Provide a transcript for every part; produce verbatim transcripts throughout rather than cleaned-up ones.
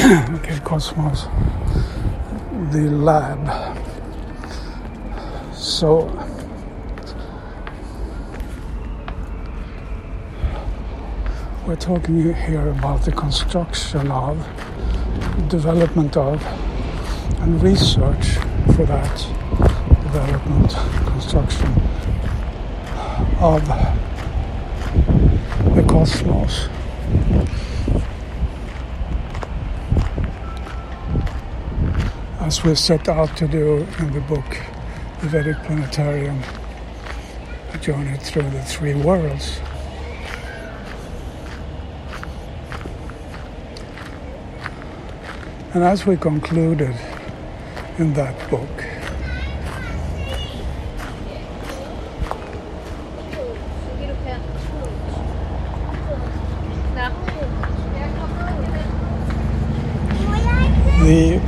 Okay, Cosmos, the lab. So we're talking here about the construction of, development of, and research for that development, construction of the cosmos. As we set out to do in the book, The Vedic Planetarium, a journey through the three worlds. And as we concluded in that book, the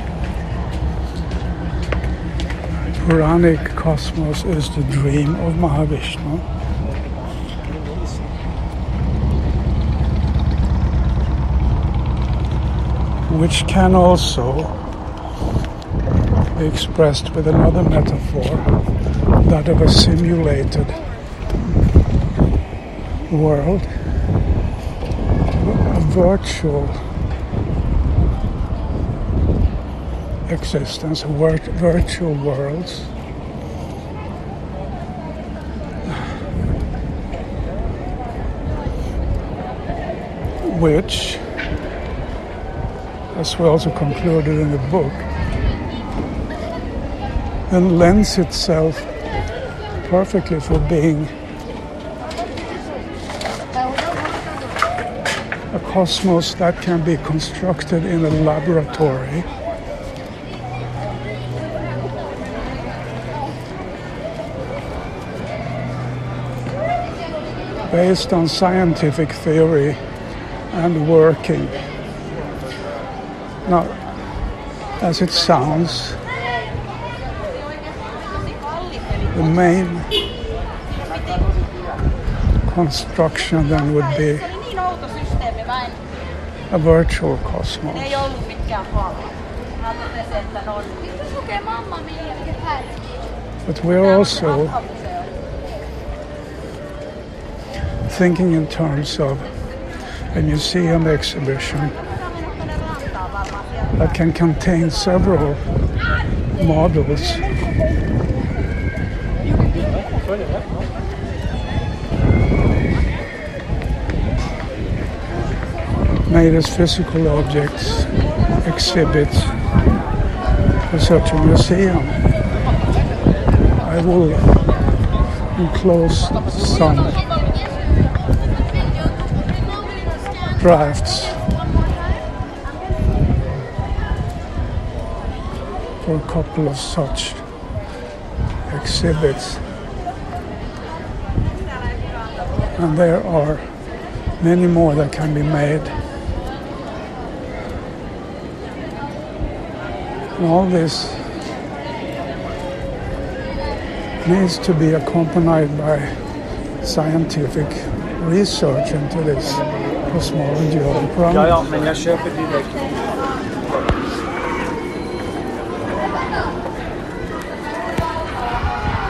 Puranic cosmos is the dream of Mahavishnu. Which can also be expressed with another metaphor, that of a simulated world, a virtual existence, virtual worlds, which, as we also concluded in the book, and lends itself perfectly for being a cosmos that can be constructed in a laboratory, based on scientific theory and working. Now, as it sounds, the main construction then would be a virtual cosmos. But we're also thinking in terms of a museum exhibition that can contain several models made as physical objects, exhibits for such a museum. I will enclose some drafts for a couple of such exhibits, and there are many more that can be made. And all this needs to be accompanied by scientific research into this cosmology of the planet. Ja, ja, men jag köper direkt.